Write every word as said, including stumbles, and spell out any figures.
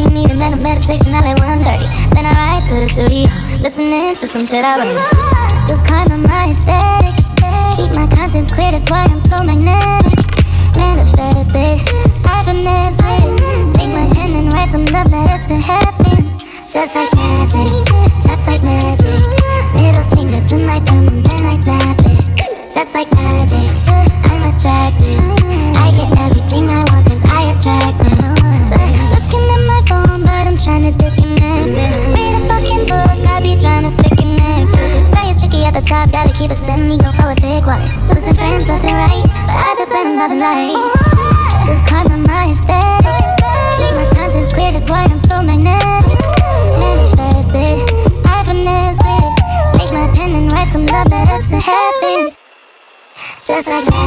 we meet and then a meditation at like one thirty. Then I ride to the studio, listening to some shit I wrote. Good karma, my aesthetic. Keep my conscience clear, that's why I'm so magnetic. Manifest it, I finesse it. Take my pen and write some love letters to heaven. Just like magic, just like magic. Middle finger to my thumb and then I snap it. Just like magic, I'm attracted. I get everything I want cause I attract it. Looking at my phone but I'm trying to disconnect it. Read a fucking book, I be trying to stick it next to it. Say it's tricky at the top, gotta keep it steady, go for a thick wallet. Losing friends left and right, but I just let them love the light. Good karma, my aesthetic. Keep my conscience clear, that's why I'm so magnetic. Manifest it, I finesse it. Take my pen and write some love letters to heaven. Just like that.